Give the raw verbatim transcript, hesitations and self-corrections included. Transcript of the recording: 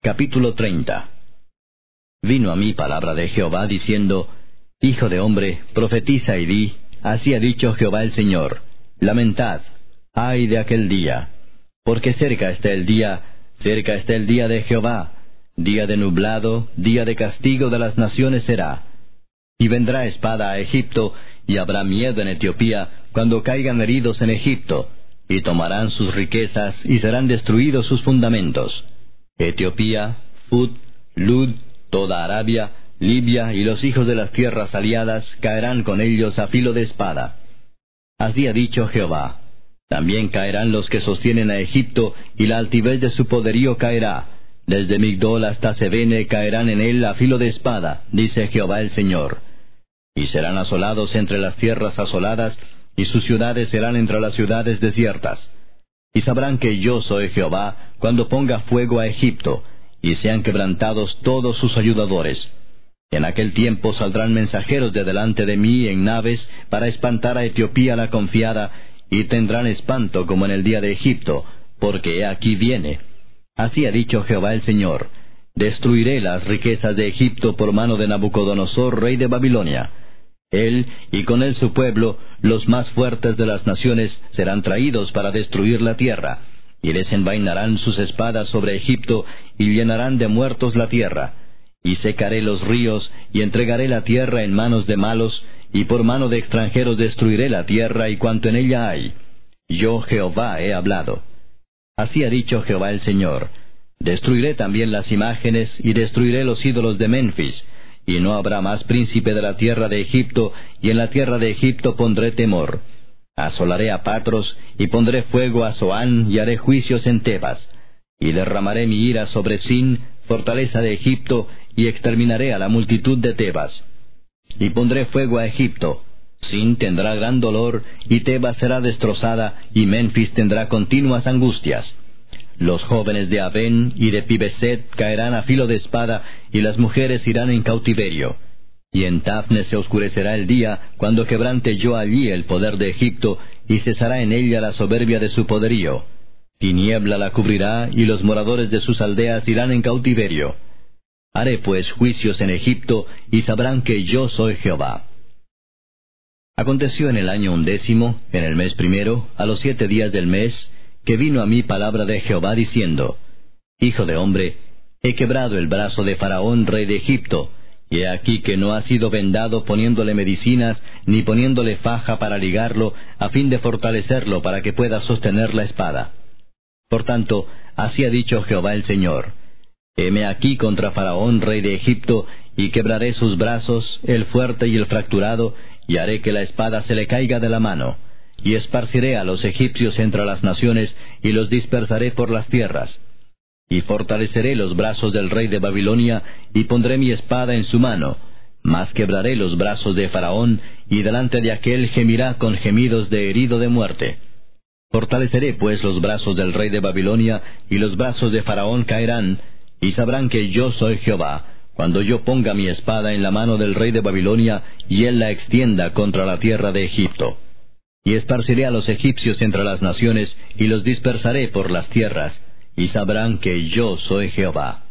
Capítulo treinta. Vino a mí palabra de Jehová, diciendo: Hijo de hombre, profetiza y di: Así ha dicho Jehová el Señor: Lamentad, ay de aquel día, porque cerca está el día, cerca está el día de Jehová, día de nublado, día de castigo de las naciones será. Y vendrá espada a Egipto, y habrá miedo en Etiopía, cuando caigan heridos en Egipto, y tomarán sus riquezas, y serán destruidos sus fundamentos. Etiopía, Fut, Lud, toda Arabia, Libia y los hijos de las tierras aliadas caerán con ellos a filo de espada. Así ha dicho Jehová: También caerán los que sostienen a Egipto, y la altivez de su poderío caerá. Desde Migdol hasta Sebene caerán en él a filo de espada, dice Jehová el Señor. Y serán asolados entre las tierras asoladas, y sus ciudades serán entre las ciudades desiertas. Y sabrán que yo soy Jehová, cuando ponga fuego a Egipto, y sean quebrantados todos sus ayudadores. En aquel tiempo saldrán mensajeros de delante de mí en naves, para espantar a Etiopía la confiada, y tendrán espanto como en el día de Egipto, porque he aquí viene. Así ha dicho Jehová el Señor: Destruiré las riquezas de Egipto por mano de Nabucodonosor, rey de Babilonia. Él, y con él su pueblo, los más fuertes de las naciones, serán traídos para destruir la tierra, y desenvainarán sus espadas sobre Egipto, y llenarán de muertos la tierra. Y secaré los ríos, y entregaré la tierra en manos de malos, y por mano de extranjeros destruiré la tierra y cuanto en ella hay. Yo Jehová he hablado. Así ha dicho Jehová el Señor: Destruiré también las imágenes, y destruiré los ídolos de Menfis, y no habrá más príncipe de la tierra de Egipto, y en la tierra de Egipto pondré temor. Asolaré a Patros, y pondré fuego a Zoán, y haré juicios en Tebas. Y derramaré mi ira sobre Sin, fortaleza de Egipto, y exterminaré a la multitud de Tebas. Y pondré fuego a Egipto. Sin tendrá gran dolor, y Tebas será destrozada, y Menfis tendrá continuas angustias. Los jóvenes de Avén y de Pibeset caerán a filo de espada, y las mujeres irán en cautiverio. Y en Tafne se oscurecerá el día, cuando quebrante yo allí el poder de Egipto, y cesará en ella la soberbia de su poderío. Tiniebla la cubrirá, y los moradores de sus aldeas irán en cautiverio. Haré pues juicios en Egipto, y sabrán que yo soy Jehová. Aconteció en el año undécimo, en el mes primero, a los siete días del mes, que vino a mí palabra de Jehová diciendo: Hijo de hombre, he quebrado el brazo de Faraón, rey de Egipto, y he aquí que no ha sido vendado poniéndole medicinas, ni poniéndole faja para ligarlo, a fin de fortalecerlo para que pueda sostener la espada. Por tanto, así ha dicho Jehová el Señor: Heme aquí contra Faraón, rey de Egipto, y quebraré sus brazos, el fuerte y el fracturado, y haré que la espada se le caiga de la mano. Y esparciré a los egipcios entre las naciones, y los dispersaré por las tierras. Y fortaleceré los brazos del rey de Babilonia, y pondré mi espada en su mano. Mas quebraré los brazos de Faraón, y delante de aquél gemirá con gemidos de herido de muerte. Fortaleceré pues los brazos del rey de Babilonia, y los brazos de Faraón caerán, y sabrán que yo soy Jehová, cuando yo ponga mi espada en la mano del rey de Babilonia, y él la extienda contra la tierra de Egipto. Y esparciré a los egipcios entre las naciones, y los dispersaré por las tierras, y sabrán que yo soy Jehová.